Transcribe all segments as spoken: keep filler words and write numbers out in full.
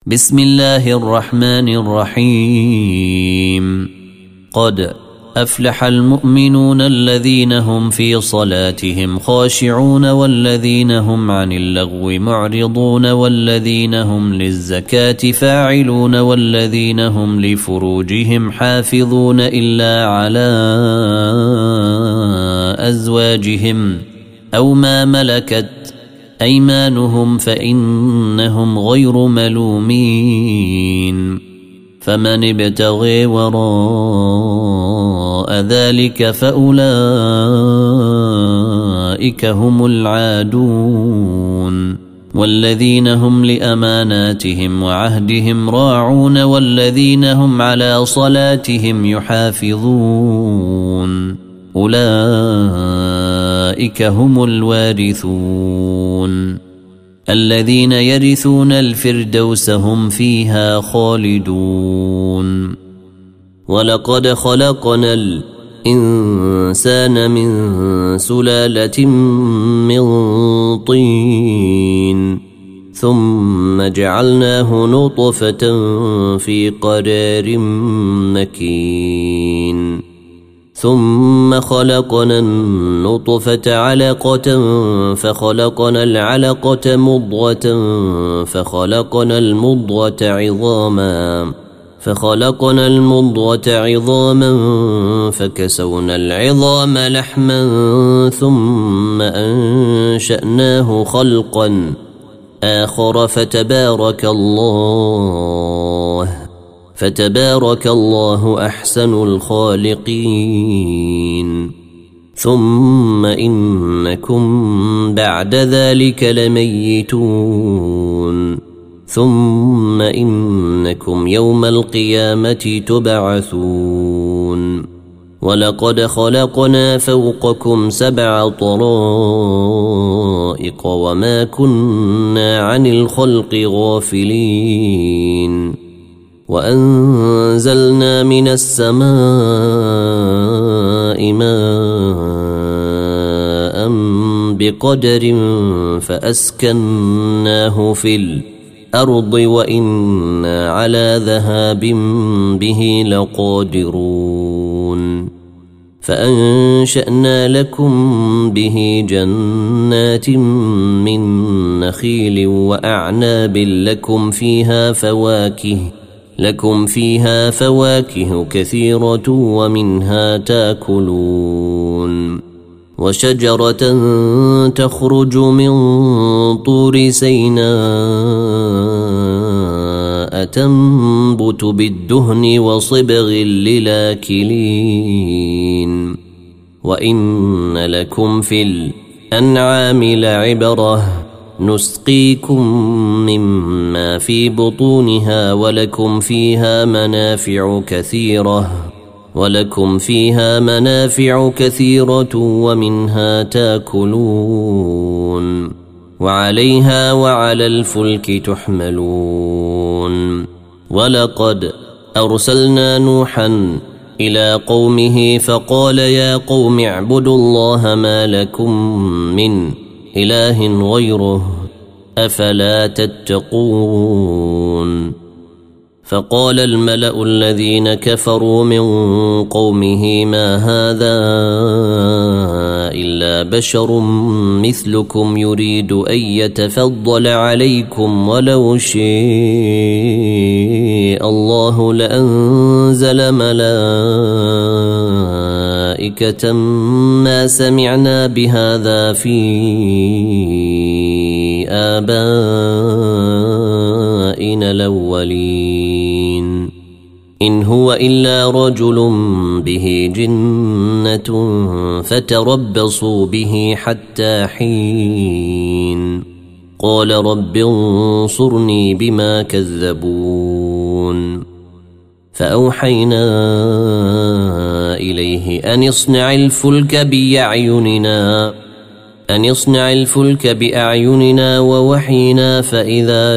بسم الله الرحمن الرحيم. قد أفلح المؤمنون الذين هم في صلاتهم خاشعون والذين هم عن اللغو معرضون والذين هم للزكاة فاعلون والذين هم لفروجهم حافظون إلا على أزواجهم أو ما ملكت أيمانهم فإنهم غير ملومين، فمن ابتغي وراء ذلك فأولئك هم العادون، والذين هم لأماناتهم وعهدهم راعون والذين هم على صلاتهم يحافظون، أولئك هم الوارثون الذين يرثون الفردوس هم فيها خالدون. ولقد خلقنا الإنسان من سلالة من طين ثم جعلناه نطفة في قرار مكين، ثم خلقنا النطفة علقة فخلقنا العلقة مضغة فخلقنا المضغة عظاما فخلقنا المضغة عظاما فكسونا العظام لحما ثم أنشأناه خلقا آخر فتبارك الله فتبارك الله أحسن الخالقين. ثم إنكم بعد ذلك لميتون، ثم إنكم يوم القيامة تبعثون. ولقد خلقنا فوقكم سبع طرائق وما كنا عن الخلق غافلين، وأنزلنا من السماء ماء بقدر فأسكناه في الأرض وإنا على ذهاب به لقادرون. فأنشأنا لكم به جنات من نخيل وأعناب لكم فيها فواكه لكم فيها فواكه كثيرة ومنها تاكلون، وشجرة تخرج من طور سيناء تنبت بالدهن وصبغ للآكلين، وإن لكم في الأنعام لعبرة نسقيكم مما في بطونها ولكم فيها منافع كثيرة ولكم فيها منافع كثيرة ومنها تاكلون، وعليها وعلى الفلك تحملون. ولقد أرسلنا نوحا إلى قومه فقال يا قوم اعبدوا الله ما لكم من إله غيره أفلا تتقون. فقال الملأ الذين كفروا من قومه ما هذا إلا بشر مثلكم يريد أن يتفضل عليكم ولو شاء الله لأنزل ملائكة ما سمعنا بهذا في آبائنا الأولين إن هو إلا رجل به جنة فتربصوا به حتى حين. قال رب انصرني بما كذبون. فأوحينا إليه أن اصنع الفلك بأعيننا أن يصنع الفلك بأعيننا ووحينا فإذا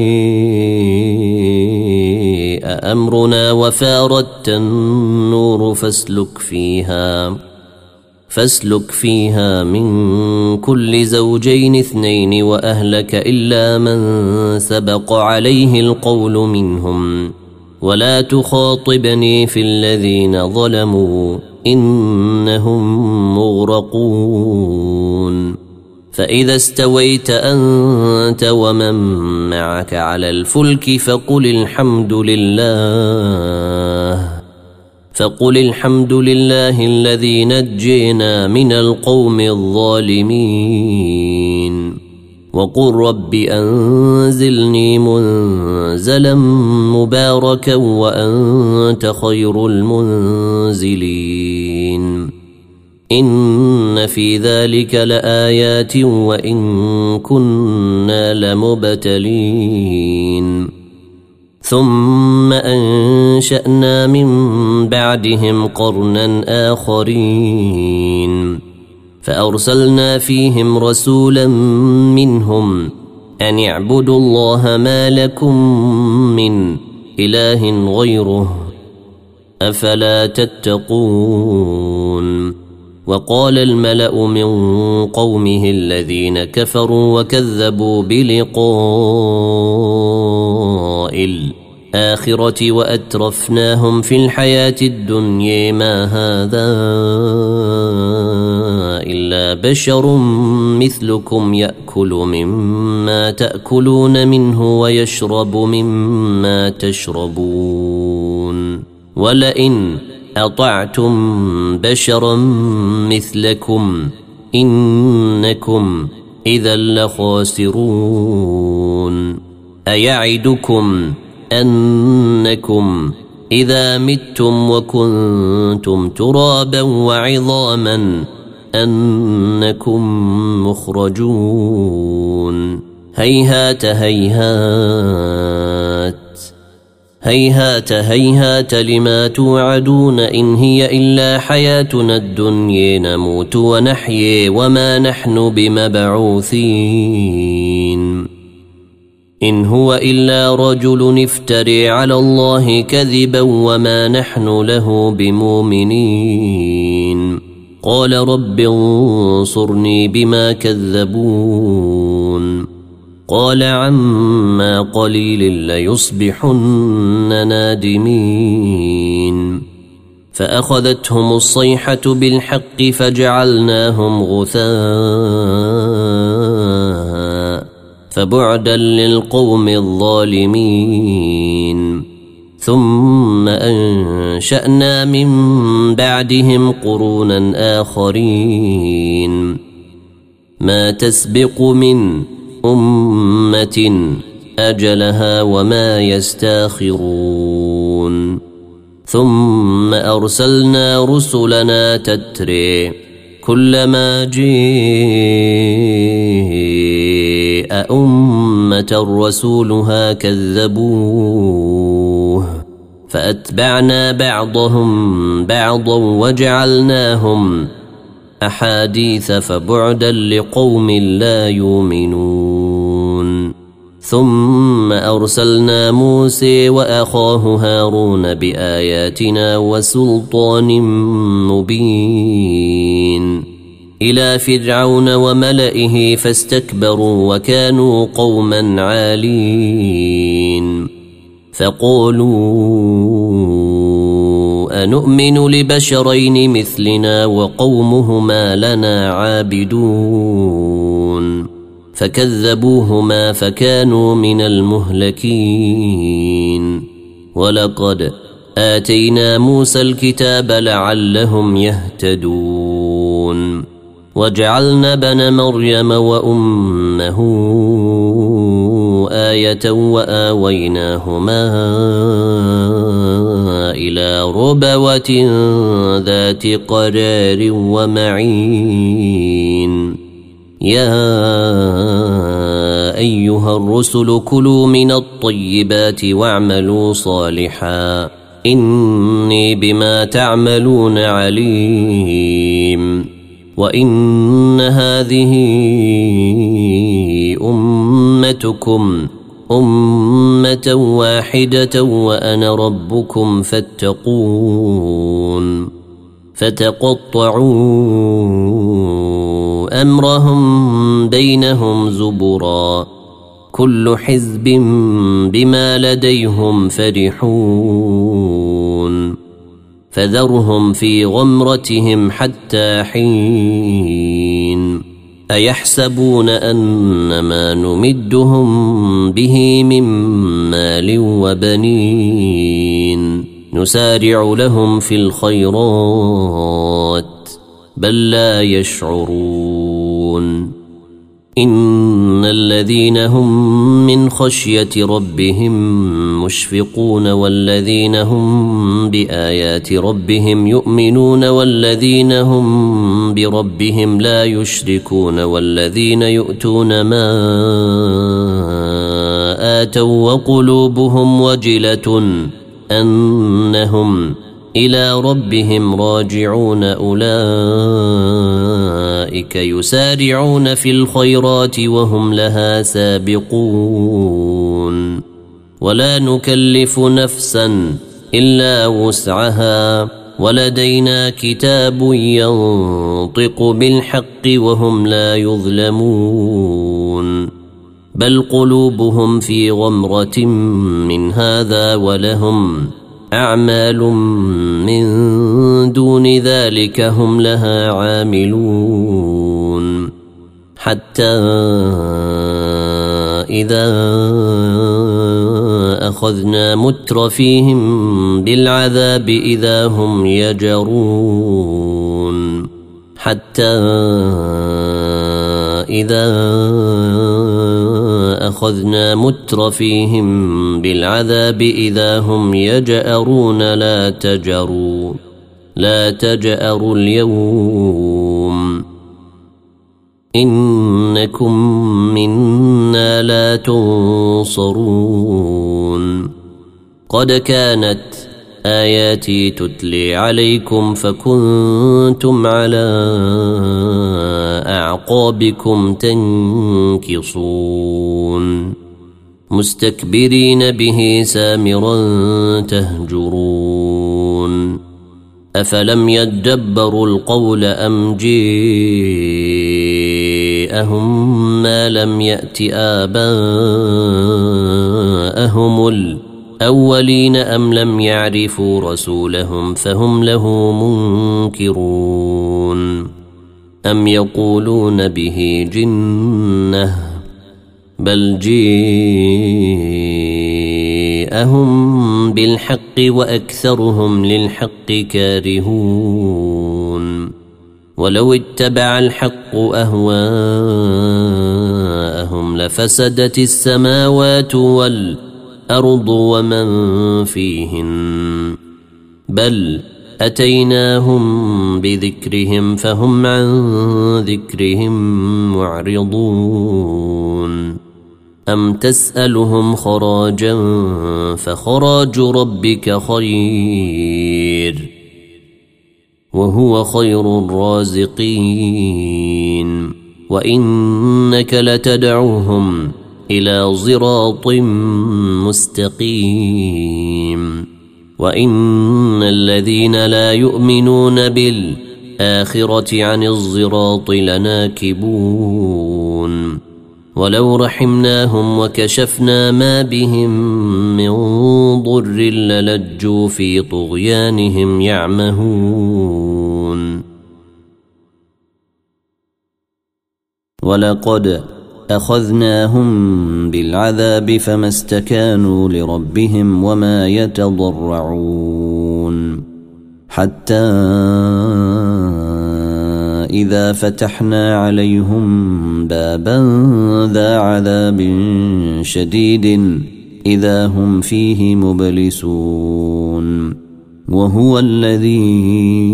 جاء أمرنا وفاردت النور فاسلك فيها فاسلك فيها من كل زوجين اثنين وأهلك إلا من سبق عليه القول منهم ولا تخاطبني في الذين ظلموا إنهم مغرقون. فإذا استويت أنت ومن معك على الفلك فقل الحمد لله فقل الحمد لله الذي نجينا من القوم الظالمين وقل رب أنزلني منزلا مباركا وأنت خير المنزلين. إن في ذلك لآيات وإن كنا لمبتلين. ثم أنشأنا من بعدهم قرنا آخرين فأرسلنا فيهم رسولا منهم أن اعبدوا الله ما لكم من إله غيره أفلا تتقون. وقال الملأ من قومه الذين كفروا وكذبوا بلقاء الآخرة وأترفناهم في الحياة الدنيا ما هذا إلا بشر مثلكم يأكل مما تأكلون منه ويشرب مما تشربون ولئن أطعتم بشرا مثلكم إنكم إذا لخاسرون. أيعدكم أنكم إذا متم وكنتم ترابا وعظاما أنكم مخرجون. هيهات هيهات هيهات هيهات لما توعدون إن هي إلا حياتنا الدنيا نموت ونحيي وما نحن بمبعوثين. إن هو إلا رجل افتري على الله كذبا وما نحن له بمؤمنين. قال رب انصرني بما كذبون. قال عما قليل ليصبحن نادمين. فأخذتهم الصيحة بالحق فجعلناهم غثاء فبعدا للقوم الظالمين. ثم أنشأنا من بعدهم قرونا آخرين ما تسبق من أمة أجلها وما يستاخرون. ثم أرسلنا رسلنا تتري كلما جاء أمة رسولها كذبوه فأتبعنا بعضهم بعضا وجعلناهم أحاديث فبعدا لقوم لا يؤمنون. ثم أرسلنا موسى وأخاه هارون بآياتنا وسلطان مبين إلى فرعون وملئه فاستكبروا وكانوا قوما عالين. فقالوا أنؤمن لبشرين مثلنا وقومهما لنا عابدون. فكذبوهما فكانوا من المهلكين. ولقد آتينا موسى الكتاب لعلهم يهتدون. وجعلنا بن مريم وأمه آية وآويناهما إلى ربوة ذات قرار ومعين. يا أيها الرسل كلوا من الطيبات واعملوا صالحا إني بما تعملون عليم. وإن هذه أمتكم أمة واحدة وأنا ربكم فاتقون. فتقطعوا أمرهم بينهم زبرا كل حزب بما لديهم فرحون فذرهم في غمرتهم حتى حين أيحسبون أن ما نمدهم به من مال وبنين نسارع لهم في الخيرات بل لا يشعرون إن الذين هم من خشية ربهم مشفقون والذين هم بآيات ربهم يؤمنون والذين هم بربهم لا يشركون والذين يؤتون ما آتوا وقلوبهم وجلة أنهم إلى ربهم راجعون أولئك يسارعون في الخيرات وهم لها سابقون ولا نكلف نفسا إلا وسعها ولدينا كتاب ينطق بالحق وهم لا يظلمون بل قلوبهم في غمرة من هذا ولهم أعمال من دون ذلك هم لها عاملون حتى إذا أخذنا مترفيهم بالعذاب إذا هم يجرون حتى إذا أخذنا مترفيهم بالعذاب إذا هم يجأرون لا تجأروا لا تجأروا اليوم إنكم منا لا تنصرون قد كانت آياتي تتلي عليكم فكنتم على أعقابكم تنكصون مستكبرين به سامرا تهجرون أفلم يدبروا القول أم جاءهم ما لم يأت آباءهم الأولين أم لم يعرفوا رسولهم فهم له منكرون أم يقولون به جنة بل جاءهم بالحق وأكثرهم للحق كارهون ولو اتبع الحق أهواءهم لفسدت السماوات والأرض ومن فيهن بل أتيناهم بذكرهم فهم عن ذكرهم معرضون أم تسألهم خراجا فخراج ربك خير وهو خير الرازقين وإنك لتدعوهم إلى صراط مستقيم وإن الذين لا يؤمنون بالآخرة عن الصراط لناكبون ولو رحمناهم وكشفنا ما بهم من ضر للجوا في طغيانهم يعمهون ولقد أخذناهم بالعذاب فما استكانوا لربهم وما يتضرعون حتى إذا فتحنا عليهم بابا ذا عذاب شديد إذا هم فيه مبلسون وهو الذي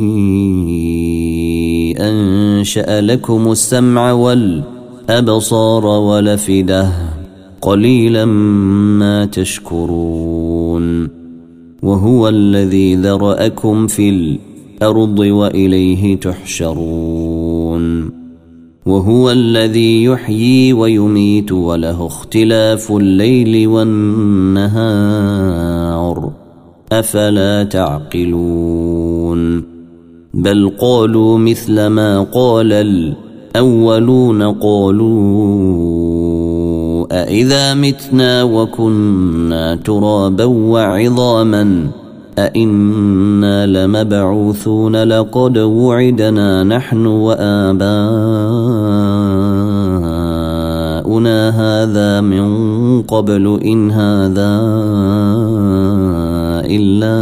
أنشأ لكم السمع والأبصار والأفئدة قليلا ما تشكرون وهو الذي ذرأكم في الأرض وإليه تحشرون وهو الذي يحيي ويميت وله اختلاف الليل والنهار أفلا تعقلون بل قالوا مثل ما قال الأولون قالوا أإذا متنا وكنا ترابا وعظاما أإنا لمبعوثون لقد وعدنا نحن وآباؤنا هذا من قبل إن هذا إلا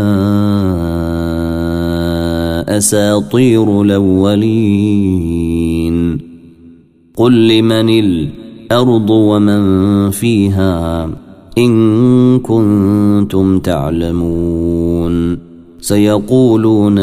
أساطير الأولين قل لمن الأرض ومن فيها إن كنتم تعلمون سيقولون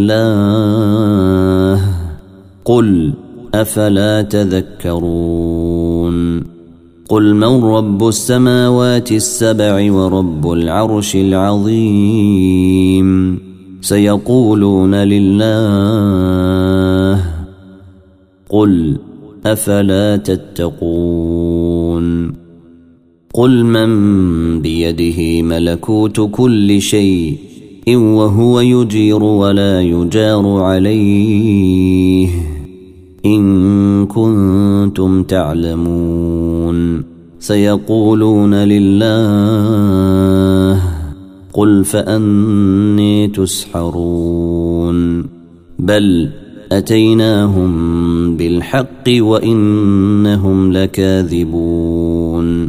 لله قل أفلا تذكرون قل من رب السماوات السبع ورب العرش العظيم سيقولون لله قل أفلا تتقون قل من بيده ملكوت كل شيء وهو يجير ولا يجار عليه إن كنتم تعلمون سيقولون لله قل فأني تسحرون بل أتيناهم بالحق وإنهم لكاذبون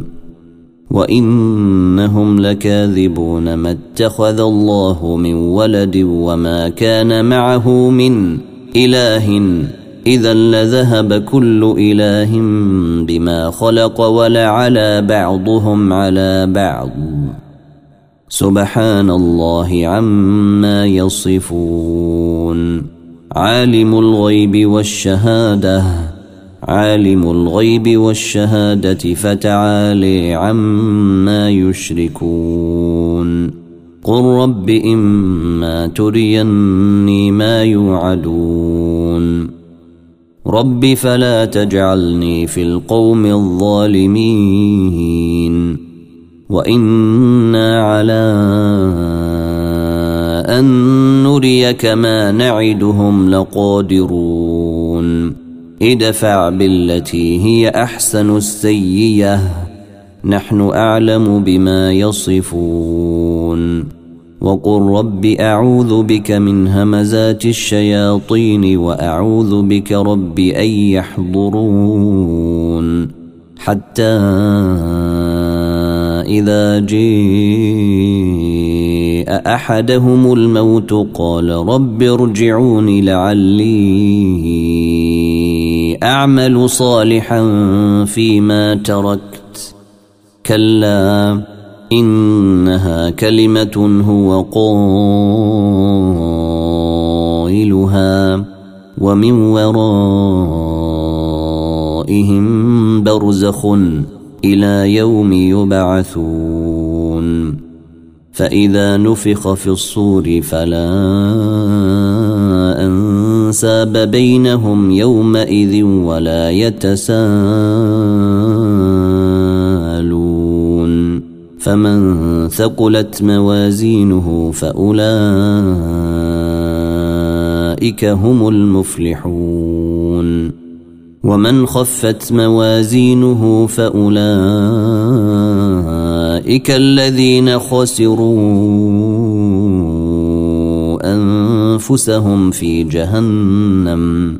وإنهم لكاذبون ما اتخذ الله من ولد وما كان معه من إله إذا لذهب كل إله بما خلق ولعلى بعضهم على بعض سبحان الله عما يصفون عالم الغيب والشهادة عالم الغيب والشهادة فتعالي عما يشركون قل رب إما تريني ما يوعدون رب فلا تجعلني في القوم الظالمين وإنا على أن نريك ما نعدهم لقادرون ادفع بالتي هي أحسن السيئة نحن أعلم بما يصفون وقل رب أعوذ بك من همزات الشياطين وأعوذ بك رب أن يحضرون حتى إذا جاء أحدهم الموت قال رب ارجعون لعلي أعمل صالحا فيما تركت كلا إنها كلمة هو قائلها ومن ورائهم برزخ إلى يوم يبعثون فإذا نفخ في الصور فلا أنساب بينهم يومئذ ولا يتساءلون فمن ثقلت موازينه فأولئك هم المفلحون ومن خفت موازينه فأولئك الذين خسروا أنفسهم في جهنم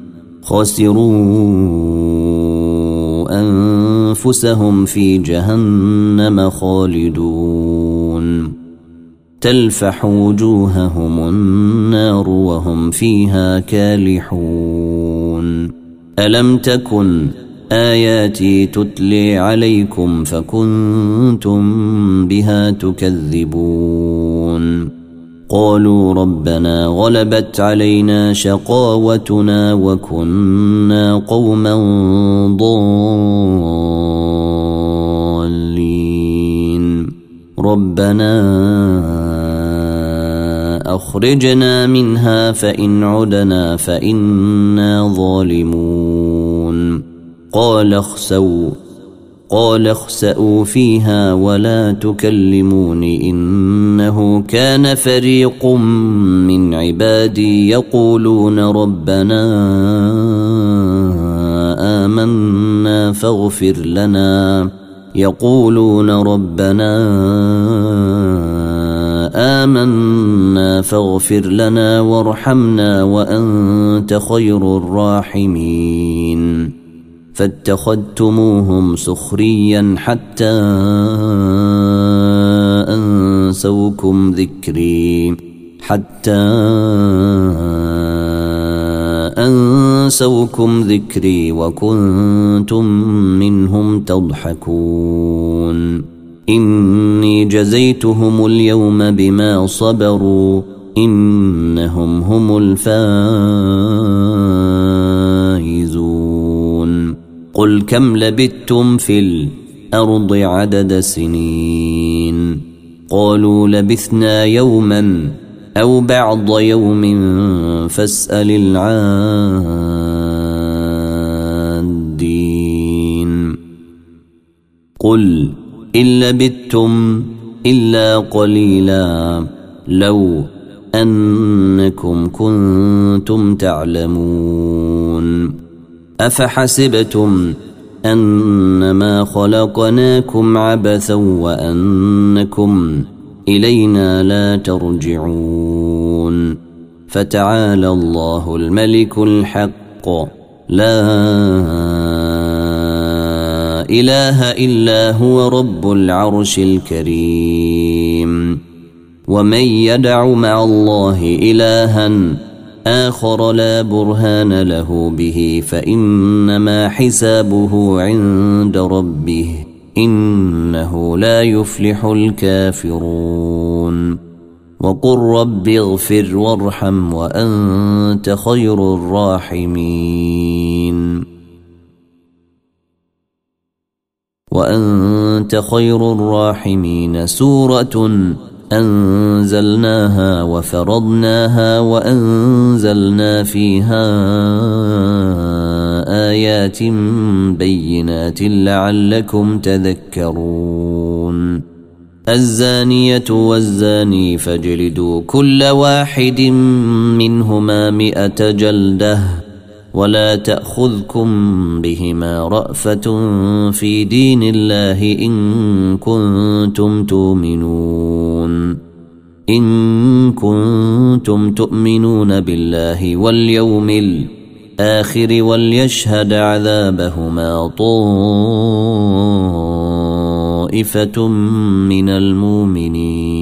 خسروا أنفسهم في جهنم خالدون تلفح وجوههم النار وهم فيها كالحون ألم تكن آياتي تتلي عليكم فكنتم بها تكذبون قالوا ربنا غلبت علينا شقاوتنا وكنا قوما ضالين ربنا أخرجنا منها فإن عدنا فإنا ظالمون قال اخسوا قال اخسئوا فيها ولا تكلمون إنه كان فريق من عبادي يقولون ربنا آمنا فاغفر لنا يقولون ربنا آمنا فاغفر لنا وارحمنا وأنت خير الراحمين فاتخذتموهم سخريا حتى أنسوكم ذكري حتى أنسوكم ذكري وكنتم منهم تضحكون إني جزيتهم اليوم بما صبروا إنهم هم الفائزون قل كم لبثتم في الأرض عدد سنين قالوا لبثنا يوما أو بعض يوم فاسأل العادين قل إن لبثتم إلا قليلا لو أنكم كنتم تعلمون أفحسبتم أنما خلقناكم عبثا وأنكم إلينا لا ترجعون فتعالى الله الملك الحق لا إله إلا هو رب العرش الكريم ومن يدع مع الله إلها آخر لا برهان له به فإنما حسابه عند ربه إنه لا يفلح الكافرون وقل رب اغفر وارحم وأنت خير الراحمين وأنت خير الراحمين سورة أنزلناها وفرضناها وأنزلنا فيها آيات بينات لعلكم تذكرون الزانية والزاني فاجلدوا كل واحد منهما مئة جلدة ولا تأخذكم بهما رأفة في دين الله إن كنتم تؤمنون إن كنتم تؤمنون بالله واليوم الآخر وليشهد عذابهما طائفة من المؤمنين